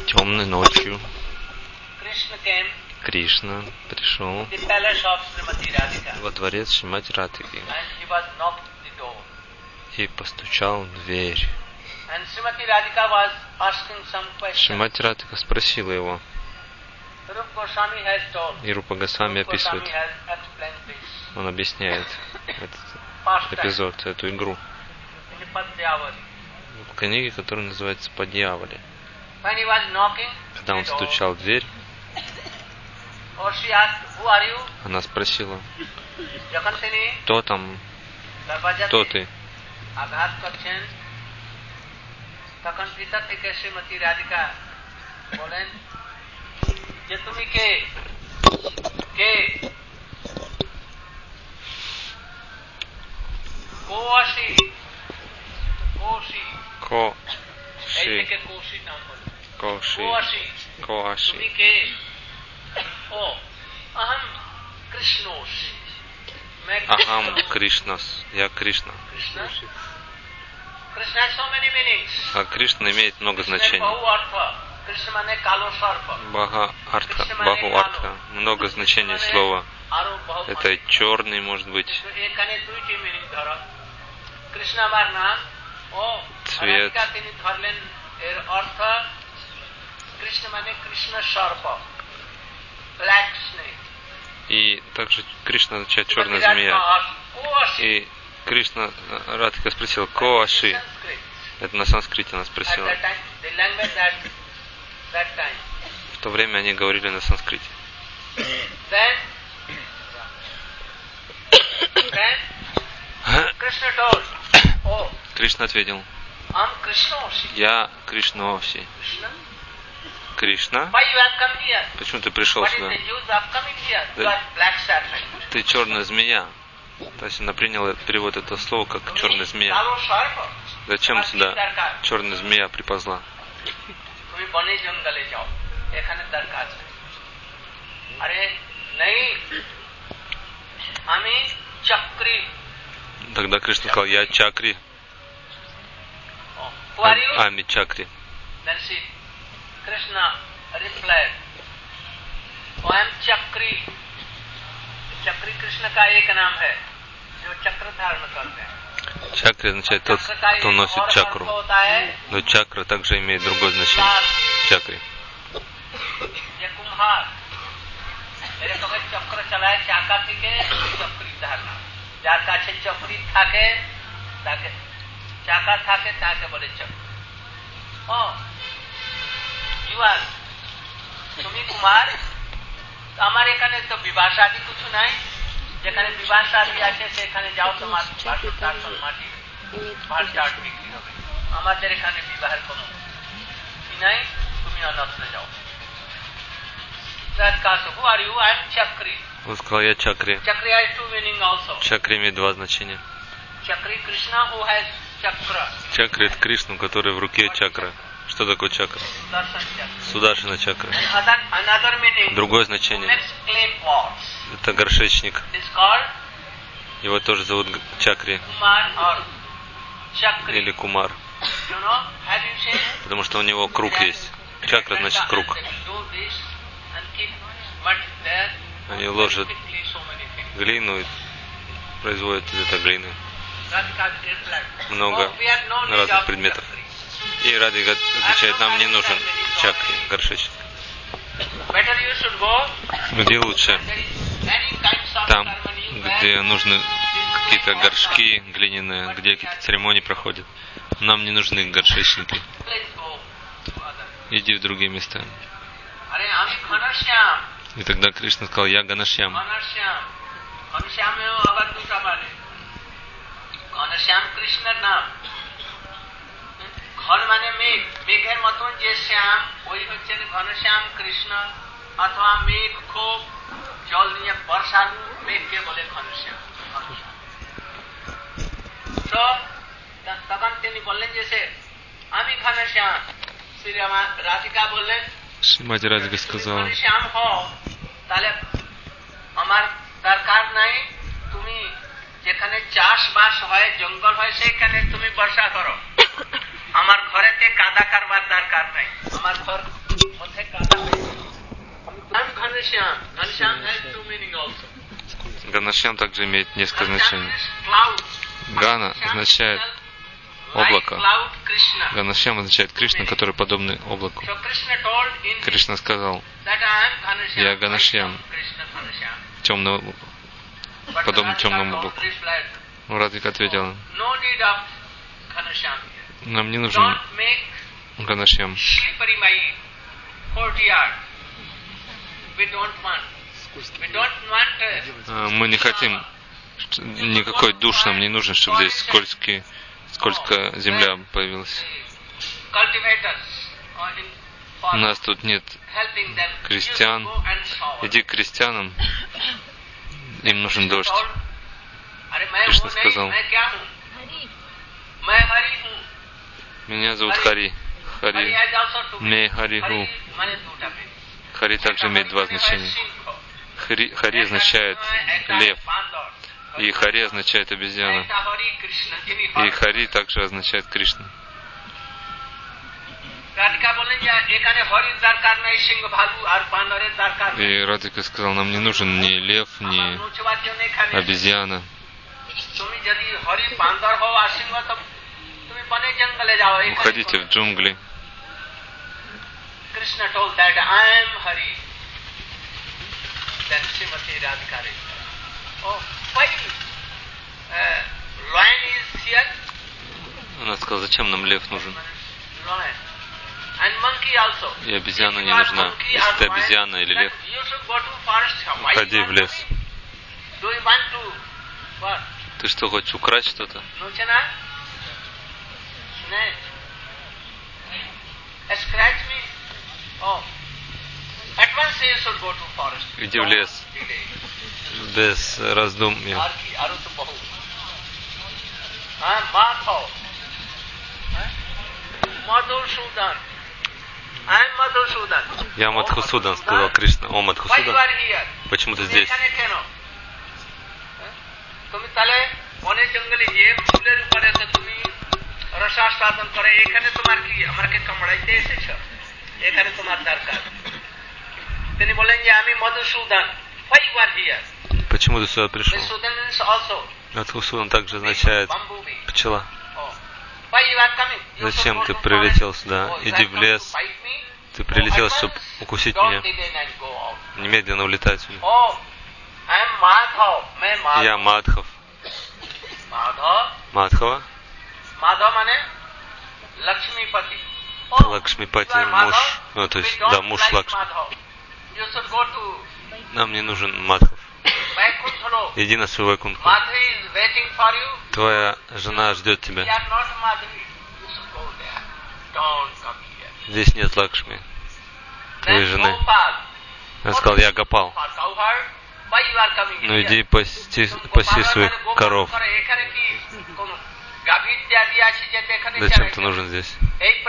Темной ночью Кришна пришел во дворец Шримати Радхики и постучал в дверь. Шримати Радхика спросила его, и Рупа Госвами описывает, он объясняет этот эпизод, эту игру в книге, которая называется Падьявали. Когда он стучал в дверь, она спросила, кто там, кто ты? Коаши. Ахам Кришнас. Я Кришна. А Кришна имеет много значений. Баху Артха. Много значений слова. Это черный, может быть, цвет. И также Кришна означает черная змея. И Кришна Радхика спросила, Коаши. Это на санскрите она спросила. В то время они говорили на санскрите. Кришна ответил, я Кришноси. Кришна? Почему ты пришел сюда? Ты черная змея. То есть она приняла перевод этого слова как черная змея. Зачем сюда черная змея приползла? Тогда Кришна сказал, я Чакри. Ами Чакри. Krishna replied, I am Chakri. Chakri Krishna का एक नाम है जो चक्र धारण करते हैं. Чакри означает тот, кто носит чакру. Но чакра также имеет другое значение. Чакри. ये कुम्हार मेरे को चक्र चलाए चाका के चक्री धारणा. जार काछे चक्री थाके ताके चाका थाके ताके बोले चक्र. Oh. তুমি কুমার আমার এখানে তো বিবাহ শাদী কিছু নাই যেখানে বিবাহ শাদী আছে সেখানে যাও তোমার বাসন মাটি ভাত চাট বিক্রি হবে আমাদের এখানে বিবাহের কোনো নাই তুমি অন্যত্র যাও Who are you? I am Chakri. Он сказал, я Чакри. Chakri has two meaning also. Чакри имеет два значения. Chakri Krishna who has chakra. Чакри это Кришна, у которой в руке чакра. Что такое чакра? Сударшина чакра. Другое значение. Это горшечник. Его тоже зовут Чакри. Или Кумар. Потому что у него круг есть. Чакра значит круг. Они ложат глину и производят из этой глины много разных предметов. И Радхика отвечает, нам не нужен чакри, горшечник. Где лучше? Там, где нужны какие-то горшки глиняные, где какие-то церемонии проходят. Нам не нужны горшечники. Иди в другие места. И тогда Кришна сказал, я Ганашьям. ঘন মানে মেঘ মেঘের মতন যে শ্যাম ওই হচ্ছেন ঘনশ্যাম কৃষ্ণ অথবা মেঘ খুব জল নিয়ে বর্ষালু মেঘকে বলে ঘনশ্যাম তো তখন তিনি বললেন যে সে আমি ঘনশ্যাম শ্রী রাধিকা বললেন Шримати Радхика сказала, ঘনশ্যাম হও তাহলে আমার দরকার নাই তুমি যেখানে চাষবাস হয় জঙ্গল হয় সেখানে তুমি বর্ষা করো আমার ঘরেতে কাঁথা কাদা কারবার দরকার নাই আমার ঘর মধ্যে কাদা নেই I'm Ghanshyam. Ghanshyam has two meaning also. Ганашьям также имеет несколько значений. Гана означает облако. Ганашьям означает Кришна, который подобный облаку. Кришна сказал, я Ганашьям, темного, подобный темному облаку. Радхика ответила, нам не нужен Ганашьям. Мы не хотим, никакой душ нам не нужен, чтобы здесь скользкая земля появилась. У нас тут нет крестьян. Иди к крестьянам, им нужен дождь. Кришна сказал, меня зовут Хари. Хари. Ме Хариху. Хари также имеет два значения. Хари означает лев, и Хари означает обезьяна. И Хари также означает Кришна. И Радхика сказал, нам не нужен ни лев, ни обезьяна. Уходите в джунгли. Krishna told that I am Hari. Then Srimati Radhika read that. Oh, why lion is here? Она сказала, зачем нам лев нужен? Lion. And monkey also. И обезьяна не нужна. Если ты обезьяна или лев, уходи в лес. Do you want to what? Ты что, хочешь украсть что-то? Scratch me. Oh. At once you should go to forest. Иди в лес. Без раздумья. Madhav. Madhusudan. I am Madhusudan. Я Мадхусудан, сказал Кришна. О, Мадхусудан, почему ты здесь? তুমি তাহলে বনে জঙ্গলে গিয়ে ফুলের উপরে তো তুমি রসাস্বাদন করে এখানে তোমার কি আমাকে কামড়াইতে এসেছো এখানে তোমার দরকার তিনি বলেন যে আমি Madhusudan why you are here почему ты сюда пришел? Мадхусудан также означает пчела. Why you are coming? Зачем ты прилетел сюда? Иди в лес. Ты прилетел, чтобы укусить меня. Немедленно улетай отсюда. Я Мадхав. Мадхава? Лакшмипати, муж. Ну, то есть, да, муж Лакшми. Нам не нужен Мадхав. Иди на свой Вайкунтху. Твоя жена ждет тебя. Здесь нет Лакшми, твоей жены. Я сказал, я Гопал. Ну иди паси своих коров. Зачем ты нужен здесь?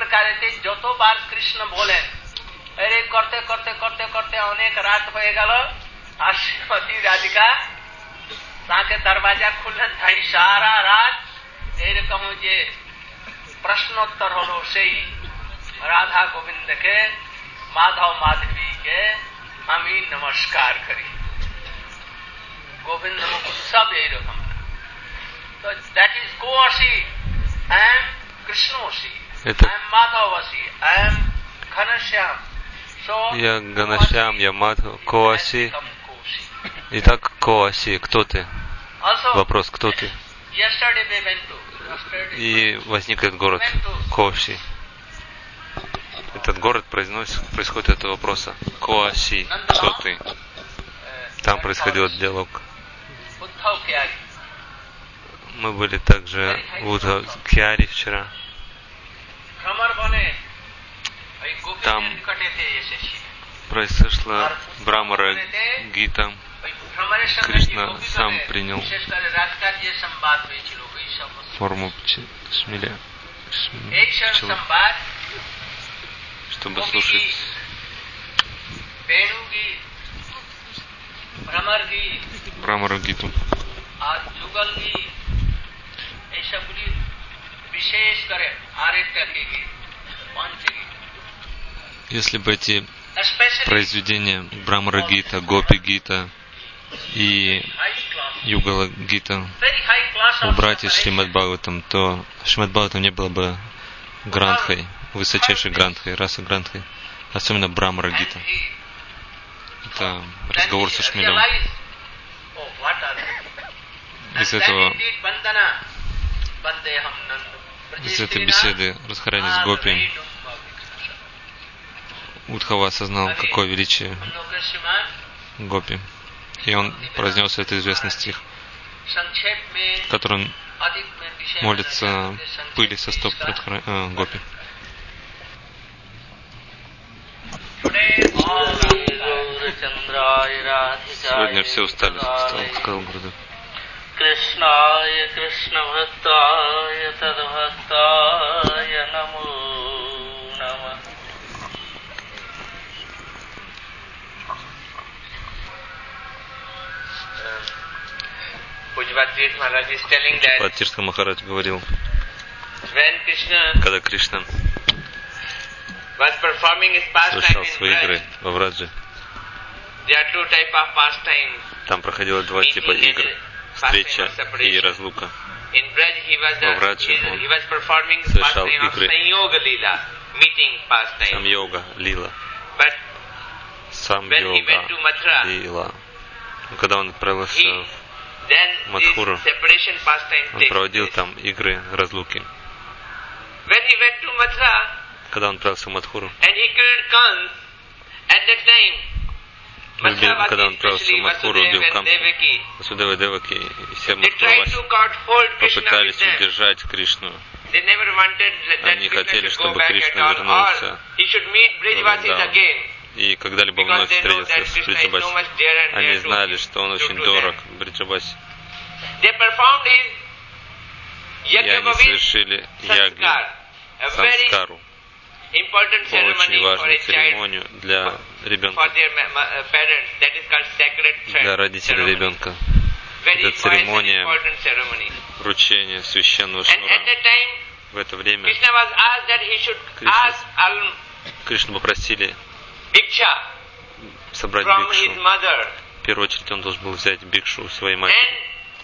তাকে দরওয়াজা খুললেন তাই সারা রাত এইরকম যে প্রশ্নোত্তর হলো সেই রাধা গোবিন্দকে মাধব মাধবীকে আমি নমস্কার করি গোবিন্দ মুকুন্দ সব এইরকম তো দ্যাট ইজ কোয়াসি আই এম কৃষ্ণসি আই এম মাধবসি আই এম ঘনশ্যাম я Ганашьям, я Мадхав, Коаси. Итак, Коаси, кто ты? Вопрос, кто ты? И возник этот город, Коаси. Этот город происходит от этого вопроса. Коаси, кто ты? Там происходил диалог. Мы были также в Удхакьяре вчера. Там произошла Брамара Гита. Кришна сам принял форму шмеля, чтобы слушать Брамара Гиту. Если бы эти произведения Брамара Гита, Гопи Гита и Югала Гита убрать из Шримад Бхагаватам, то Шримад Бхагаватам не было бы грантхой, высочайшей грантхой, раса грантхой, особенно Брамара Гита. Это разговор со Шмелем. Из этой беседы Радхарани с Гопи Удхава осознал, какое величие Гопи. И он произнес этот известный стих, в котором молится пыли со стоп Гопи. Сегодня все устали, сказал Гурудев. Кришная Кришна Бхактая Тадбхактая Намо Нама. Патирска Махарадж говорил, когда Кришна совершал свои игры во Врадже, там проходило два типа игр: встреча и разлука. Во Врадже он совершал игры Сам-йога Лила. Сам-йога Лила. Но когда он отправился в Мадхуру, он проводил там игры разлуки. Когда он отправился в Мадхуру, когда он отправился в Мадхуру, убил Камсу, Васудева и Деваки, и все Мадхурваси попытались удержать Кришну. Они хотели, чтобы Кришна вернулся и когда-либо вновь встретился с Бриджабаси. Они знали, что он очень дорог Бриджабаси. И они совершили ягни, самскару, очень важную церемонию для ребенка, для родителей ребенка. Это церемония вручения священного шнура. В это время Кришну попросили собрать бикшу. В первую очередь он должен был взять бикшу у своей матери.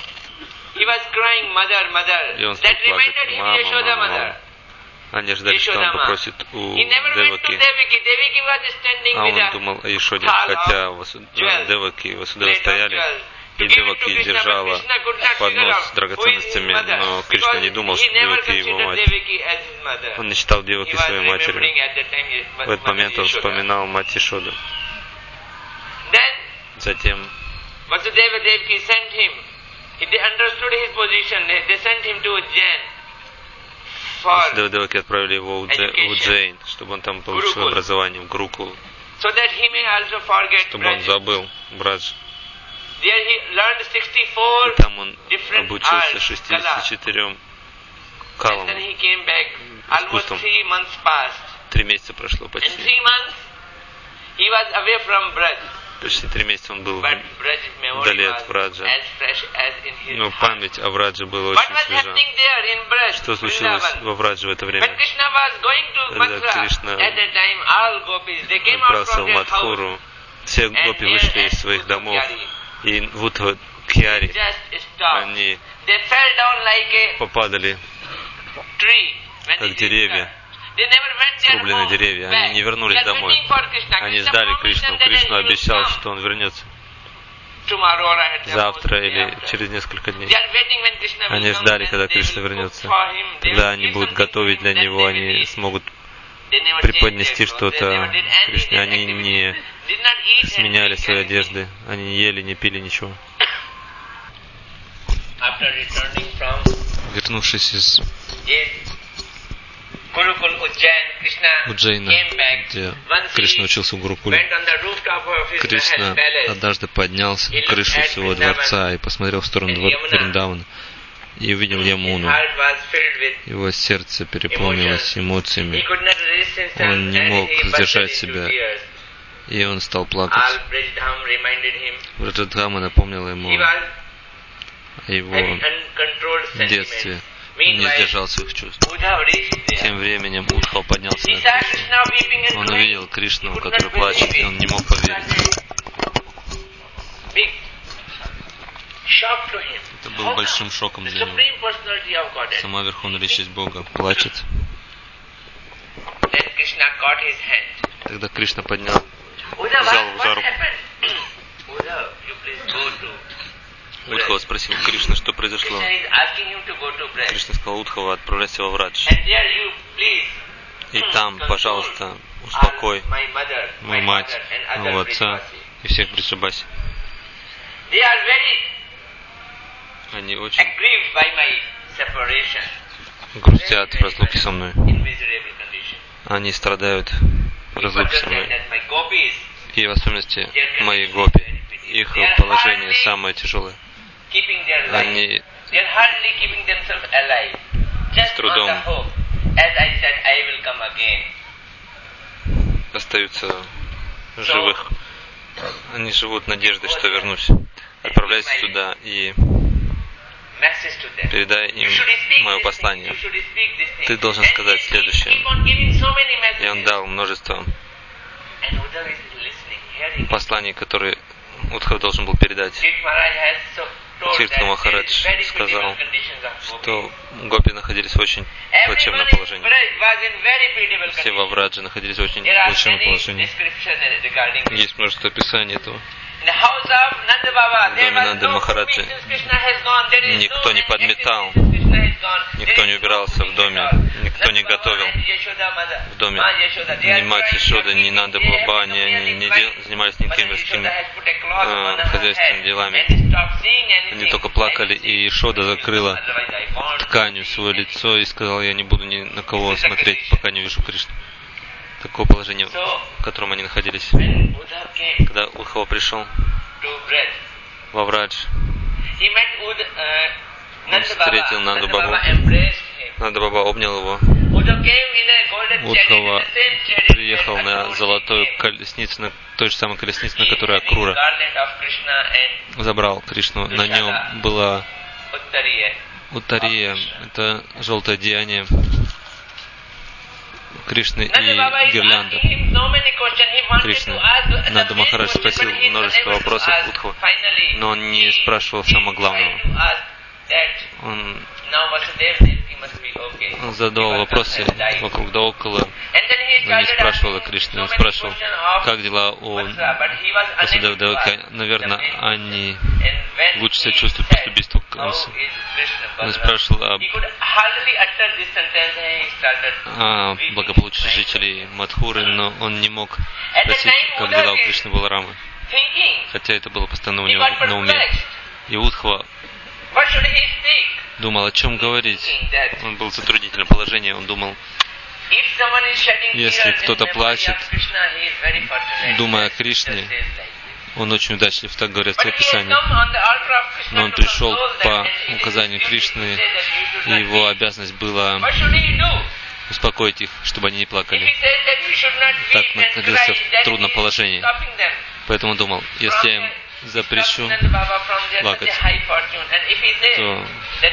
И он стал плакать: «Мама, мама, мама». Они ждали, что он попросит у Деваки. А он думал о Ешоде, хотя Деваки и Васудева стояли, и Деваки держала поднос с драгоценностями, но Кришна не думал, что Деваки его мать. Он не считал Деваки своей матерью. В этот момент он вспоминал мать Ешоду. Затем Васудева Деваки отправили его в Уджейн, чтобы он там получил образование, в Гурукул, чтобы он забыл Брадж. И там он обучился 64 калам, искусствам. 3 месяца прошло почти. Почти 3 месяца он был вдали от Враджа. Но память о Врадже была очень свежа. Что случилось во Врадже в это время? Когда Кришна отправился в Мадхуру, все гопи вышли из своих домов, и в Удхава Кьяри они попадали, как деревья, срубленные деревья. Они не вернулись домой. Они ждали Кришну. Кришна обещал, что он вернется завтра или через несколько дней. Они ждали, когда Кришна вернется. Тогда они будут готовить для него, они смогут преподнести что-то Кришне. Они не сменяли свои одежды, они не ели, не пили ничего. Вернувшись из Уджейна, где Кришна учился в Гурукуле, Кришна однажды поднялся на крышу своего дворца и посмотрел в сторону Вриндавана и увидел Ямуну. Его сердце переполнилось эмоциями. Он не мог сдержать себя, и он стал плакать. Враджадхама напомнила ему о его детстве. Он не сдержал своих чувств. Тем временем Удхава поднялся Кришны. Он увидел Кришну, который плачет, и он не мог поверить. Это был большим шоком для него. Сама Верховная Личность Бога плачет. Тогда Кришна взял его за руку. Удхава спросил Кришна, что произошло. Кришна сказал: Удхава, отправляйся во Врадж. И там, пожалуйста, успокой мою мать, моего отца и всех Вриджабаси. Они очень грустят в разлуке со мной. Они страдают в разлуке со мной. И в особенности мои гопи. Их положение самое тяжелое. Они с трудом остаются живых. Они живут надеждой, что вернусь. Отправляйся туда и передай им мое послание. Ты должен сказать следующее. И он дал множество посланий, которые Удхава должен был передать. Тиртха Махарадж сказал, что гопи находились в очень плачевном положении. Все во Врадже находились в очень плачевном положении. Есть множество описаний этого. В доме Нанды Махараджи никто не подметал, никто не убирался в доме, никто не готовил в доме. Ни мать Ешода, ни Нанда Баба не занимались никакими мирскими хозяйственными делами. Они только плакали, и Ешода закрыла тканью свое лицо и сказала: я не буду ни на кого смотреть, пока не увижу Кришну. Такое положение, в котором они находились. Когда Удхава пришел во Врадж, он встретил Нанду Бабу. Нанда Баба обнял его. Удхава приехал на золотой колеснице, на той же самой колеснице, на которой Акрура забрал Кришну. На нем была Уттария, это желтое одеяние Кришны и гирлянда Кришны. Нанда Махарадж спросил множество вопросов Удхаву, но он не спрашивал самого главного. Он задавал вопросы вокруг да около, но не спрашивал о Кришне. Он спрашивал, как дела у Васудева Деваки. Наверное, они лучше себя чувствуют после убийства Камсы. Он спрашивал о благополучии жителей Мадхуры, но он не мог спросить, как дела у Кришны Баларамы, хотя это было постоянно у него на уме. И Удхава думал, о чем говорить. Он был в затруднительном положении. Он думал, если кто-то плачет, думая о Кришне, он очень удачлив, так говорят в Писании. Но он пришел по указанию Кришны, и его обязанность была успокоить их, чтобы они не плакали. Так находился в трудном положении. Поэтому думал, если я им запрещу плакать, то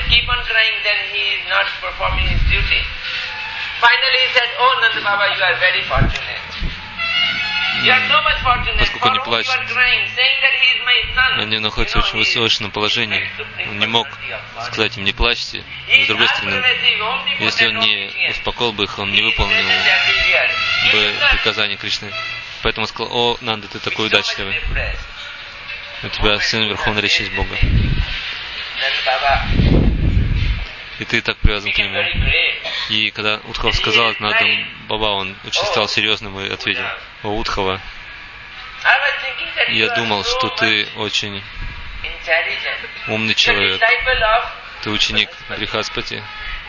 поскольку он не плачет, они находятся в очень высоченном положении. Он не мог сказать им: не плачьте. Но с другой стороны, если он не успокоил бы их, он не выполнил бы приказание Кришны. Поэтому он сказал: о, Нанда, ты такой удачливый. У тебя сын Верховной Личность Бога. И ты так привязан к нему. И когда Удхава сказал это Нанда Баба, он очень стал серьезным и ответил: о, Удхава, я думал, что ты очень умный человек. Ты ученик Брихаспати.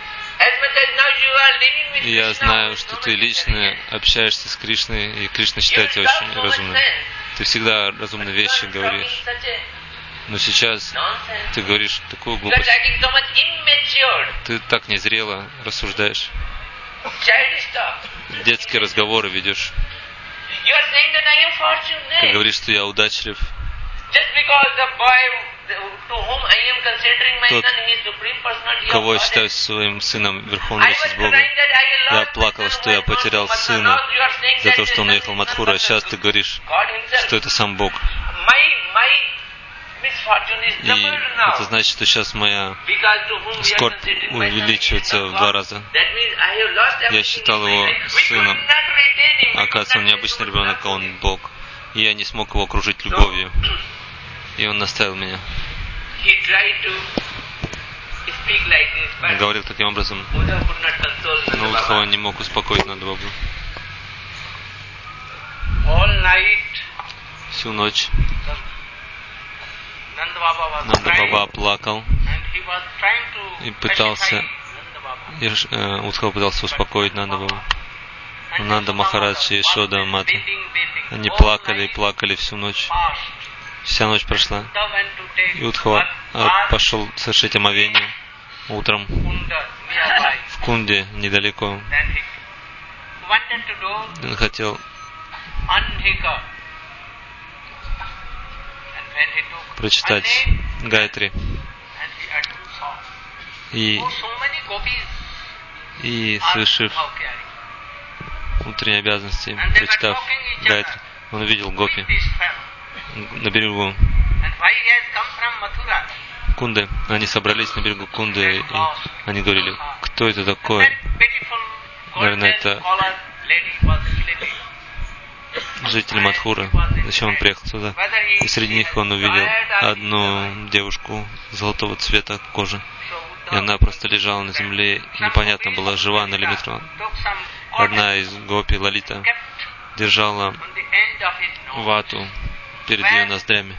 И я знаю, что ты лично общаешься с Кришной, и Кришна считает тебя очень разумным. Ты всегда разумные вещи говоришь. Но сейчас ты говоришь такую глупость. Ты так незрело рассуждаешь. Детские разговоры ведешь. Ты говоришь, что я удачлив. Тот, кого я считаю своим сыном, Верховной Личность Бога. Я плакал, что я потерял сына за то, что он уехал в Мадхуру, а сейчас ты говоришь, что это сам Бог. И это значит, что сейчас моя скорбь увеличивается в 2 раза. Я считал его сыном. Оказывается, он необычный ребенок, а он Бог. И я не смог его окружить любовью. И он наставил меня. Он говорил таким образом, но Удхава не мог успокоить Нанда-бабу. Всю ночь Нанда-баба плакал и пытался, Удхава пытался успокоить Нанда-бабу. Нанда Махарадж и Ешода Мата, они плакали и плакали всю ночь. Вся ночь прошла. И Удхава пошел совершить омовение утром в Кунде, недалеко. Он хотел прочитать Гайатри. И совершив утренние обязанности, прочитав Гайатри, он увидел гопи на берегу Кунды. Они собрались на берегу Кунды, и они говорили, кто это такой? Наверное, это житель Мадхуры. Зачем он приехал сюда? И среди них он увидел одну девушку золотого цвета кожи. И она просто лежала на земле, и непонятно было, жива она или мертва. Одна из гопи, Лалита, держала вату перед ее ноздрями,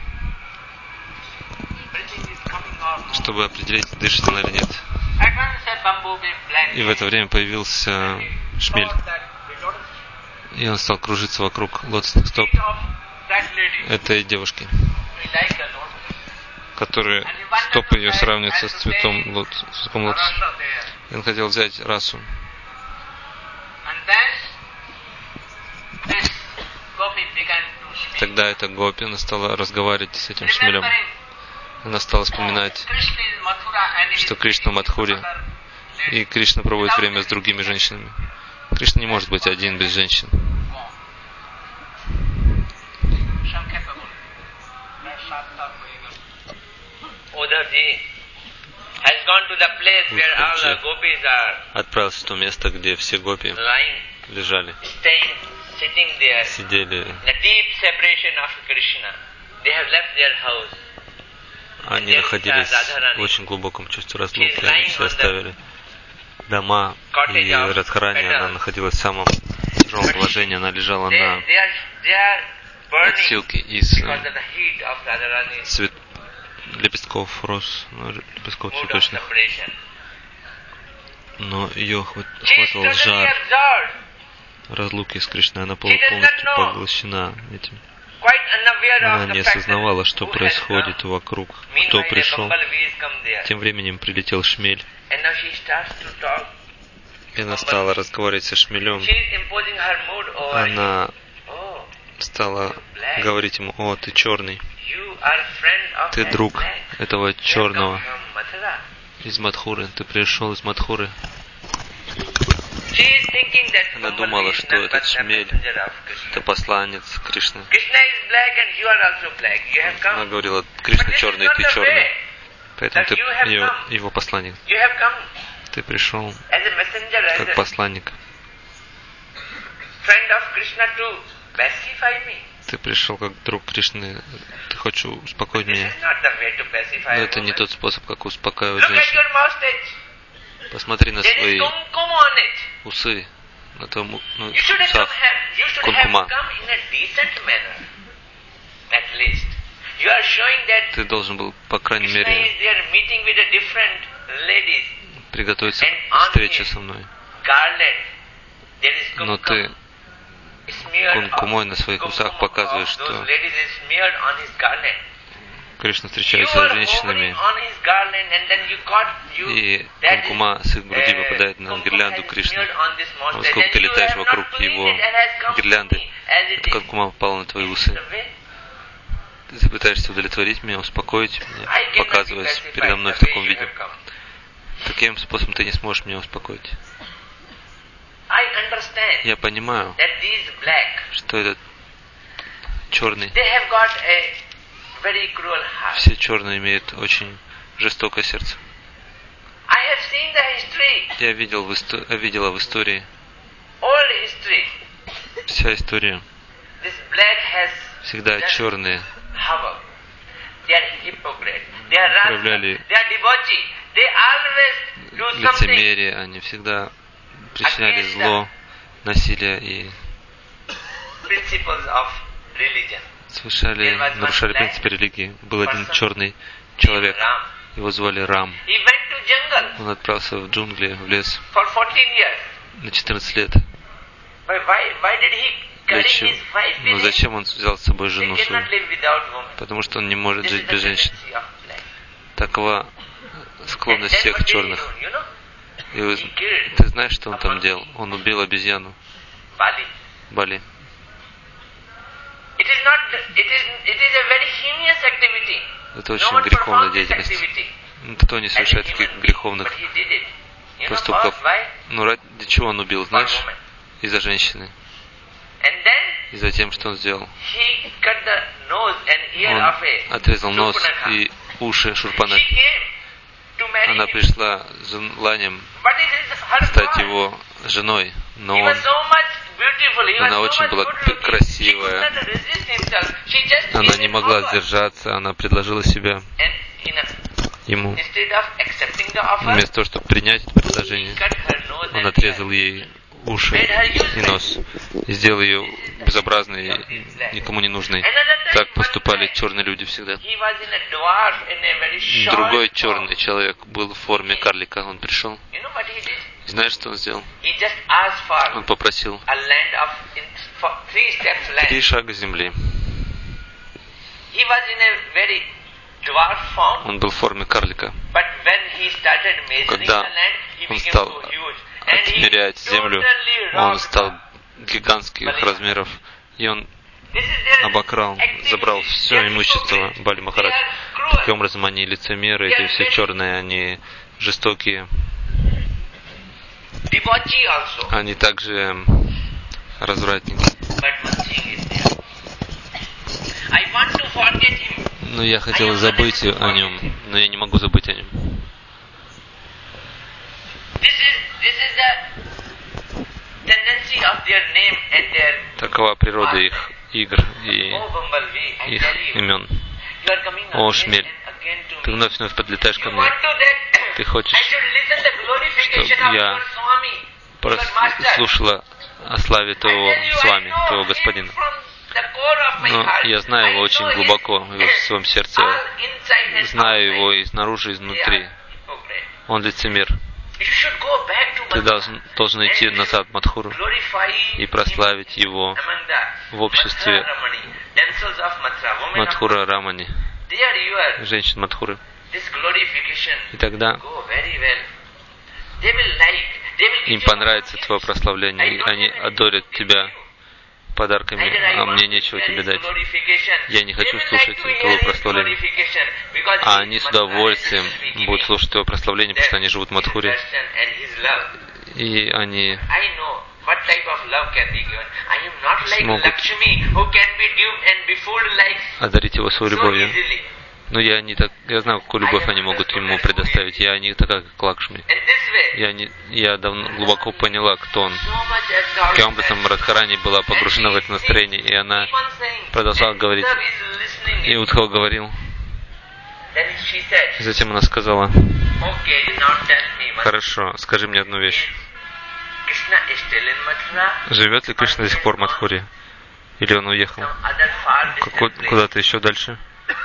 чтобы определить, дышит она или нет. И в это время появился шмель. И он стал кружиться вокруг лотосных стоп этой девушки, которые стопы ее сравниваются с цветком лотоса. И он хотел взять расу. Тогда эта гопи, она стала разговаривать с этим шмелем. Она стала вспоминать, что Кришна в Мадхуре, и Кришна проводит время с другими женщинами. Кришна не может быть один без женщин. Отправился в то место, где все гопи лежали, сидели. Они находились в очень глубоком чувстве разлуки, они все оставили дома, и Радхарани, она находилась в самом тяжелом положении, она лежала на подстилке из лепестков роз, лепестков цветочных. Но ее охватывал жар разлуки с Кришной, она была полностью поглощена этим. Она не осознавала, что происходит вокруг, кто пришел. Тем временем прилетел шмель. И она стала разговаривать со шмелем. Она стала говорить ему: «О, ты черный. Ты друг этого черного из Мадхуры. Ты пришел из Мадхуры». Она думала, что этот шмель — это посланец Кришны. Она говорила: Кришна черный, ты черный. Поэтому ты его посланник. Ты пришел как посланник. Ты пришел как друг Кришны. Ты хочешь успокоить меня. Но это не тот способ, как успокаивать женщин. Посмотри на свои усы, на том усах кункума. Ты должен был, по крайней мере, приготовиться к встрече со мной. Но ты кункумой на своих усах показываешь, что Кришна встречается с женщинами, и кункума с их груди попадает на гирлянду Кришны. А поскольку ты летаешь вокруг его гирлянды, эта кункума попала на твои усы. Ты пытаешься удовлетворить меня, успокоить меня, показываясь передо мной в таком виде. Таким способом ты не сможешь меня успокоить. Я понимаю, что этот черный, все черные имеют очень жестокое сердце. Я видела в истории, вся история, всегда черные проявляли лицемерие, они всегда причиняли зло, насилие и нарушали принципы религии. Был один черный человек, его звали Рам. Он отправился в джунгли, в лес на 14 лет. Но зачем он взял с собой жену свою? Потому что он не может жить без женщин. Такова склонность всех черных. И ты знаешь, что он там делал? Он убил обезьяну. Бали. Это очень греховная деятельность. Никто не совершает таких греховных поступков. Но ради чего он убил, знаешь? Из-за женщины. И затем, что он сделал? Он отрезал нос и уши Шурпанах. Она пришла с желанием стать его женой, но она очень была красивая. Она не могла сдержаться, она предложила себя ему. Вместо того, чтобы принять это предложение, он отрезал ей уши и нос, и сделал ее безобразной и никому не нужной. Так поступали черные люди всегда. Другой черный человек был в форме карлика. Он пришел. Знаешь, что он сделал? Он попросил 3 шага земли. Он был в форме карлика. Когда он стал отмерять землю, он стал гигантских размеров, и он обокрал, забрал все имущество Бали Махарадж. Таким образом, они лицемеры, эти все черные, они жестокие. Они также развратники. Но я хотел забыть о нем, но я не могу забыть о нем. Такова природа их игр и их имен. О, шмель, ты вновь подлетаешь ко мне. Ты хочешь, чтобы я слушала о славе твоего с вами, твоего господина. Но я знаю его очень глубоко, в своем сердце. Я знаю его и снаружи, и изнутри. Он лицемер. Ты должен идти назад в Мадхуру и прославить его в обществе Мадхура Рамани, женщин Мадхуры. И тогда им понравится твое прославление, и они одобрят тебя подарками, а мне нечего тебе дать. Я не хочу слушать твое прославление. А они с удовольствием будут слушать твое прославление, потому что они живут в Мадхуре. И они смогут одарить его своей любовью. Но я знаю, какую любовь они могут ему предоставить. Я не такая, как Лакшми. Я давно глубоко поняла, кто он. Таким образом, Радхарани была погружена в это настроение, и она продолжала говорить. И Удхава говорил. Затем она сказала: хорошо, скажи мне одну вещь. Живет ли Кришна до сих пор в Мадхуре? Или он уехал куда-то еще дальше?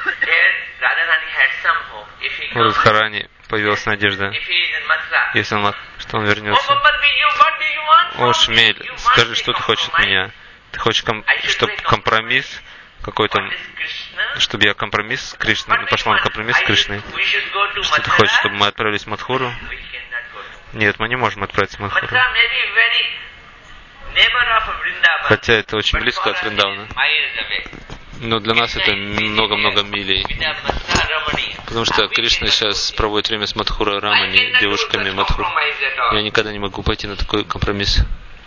У Радхарани появилась надежда, если что он вернется. О, шмель, скажи, что ты хочешь от меня? Ты хочешь, чтобы компромисс какой-то, чтобы я компромисс с Кришной, пошла на компромисс с Кришной? Что ты хочешь, чтобы мы отправились в Мадхуру? Нет, мы не можем отправиться в Мадхуру. Хотя это очень близко от Вриндавана. Но для нас это много-много милей. Потому что Кришна сейчас проводит время с Мадхура Рамани, девушками Мадхур. Я никогда не могу пойти на такой компромисс.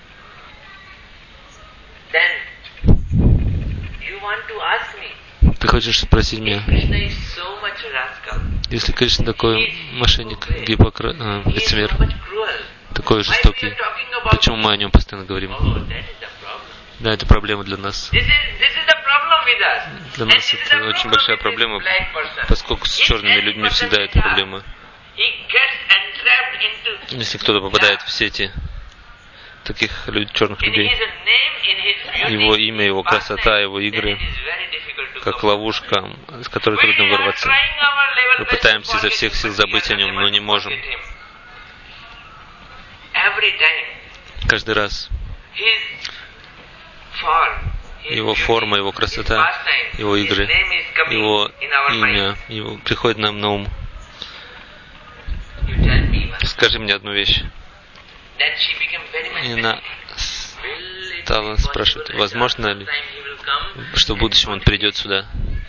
Ты хочешь спросить меня, если Кришна такой мошенник, лицемер, такой жестокий, почему мы о нем постоянно говорим? Да, это проблема для нас. Для нас это очень большая проблема, поскольку с черными людьми всегда это проблема. Если кто-то попадает в сети таких черных людей, его имя, его красота, его игры, как ловушка, с которой трудно вырваться. Мы пытаемся изо всех сил забыть о нем, но не можем. Каждый раз его форма, его красота, его игры, его имя, его приходит нам на ум. Скажи мне одну вещь. И она стала спрашивать, возможно ли, что в будущем он придет сюда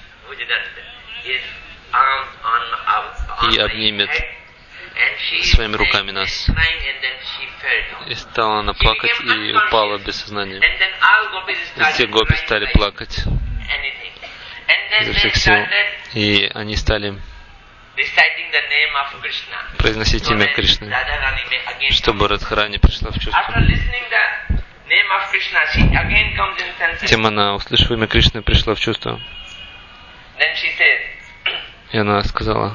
и обнимет своими руками нас. И стала она плакать и упала без сознания. И все гопи стали плакать изо всех сил. И они стали произносить имя Кришны, чтобы Радхарани пришла в чувство. Тем она, услышав имя Кришны, пришла в чувство. И она сказала,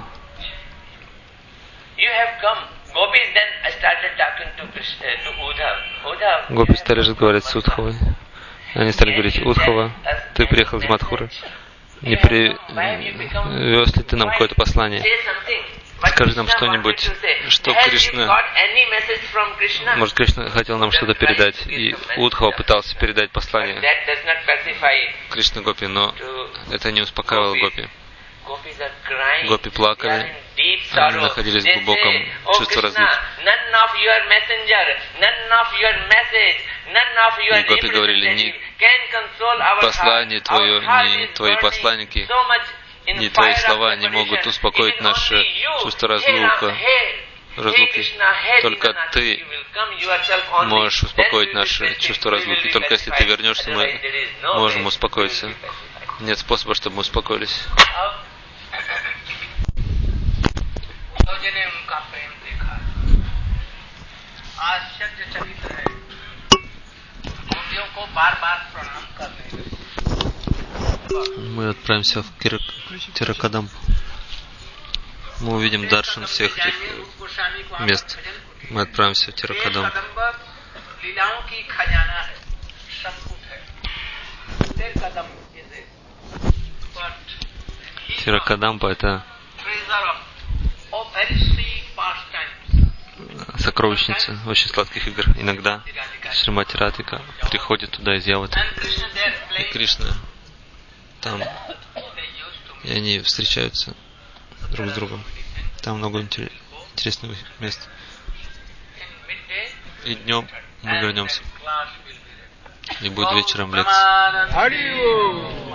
гопи стали разговаривать с Удхавой. Они стали говорить, Удхава, ты приехал из Мадхуры. Не привез ли ты нам какое-то послание? Скажи нам что-нибудь, что Кришна... Может, Кришна хотел нам что-то передать, и Удхава пытался передать послание Кришна Гопи, но это не успокаивало Гопи. Гопи плакали, они находились в глубоком чувстве разлуки. И Гопи говорили, ни послание твое, ни твои посланники, ни твои слова не могут успокоить наше чувство разлуки. Только ты можешь успокоить наше чувство разлуки. Только если ты вернешься, мы можем успокоиться. Нет способа, чтобы мы успокоились. Мы отправимся в Тиракадампу. Мы увидим даршан всех этих мест. Мы отправимся в Тиракадампу. Тиракадампа — это сокровищница очень сладких игр. Иногда Шримати Радхика приходит туда из Яваты. И Кришна там. И они встречаются друг с другом. Там много интересных мест. И днем мы вернемся. И будет вечером лекция.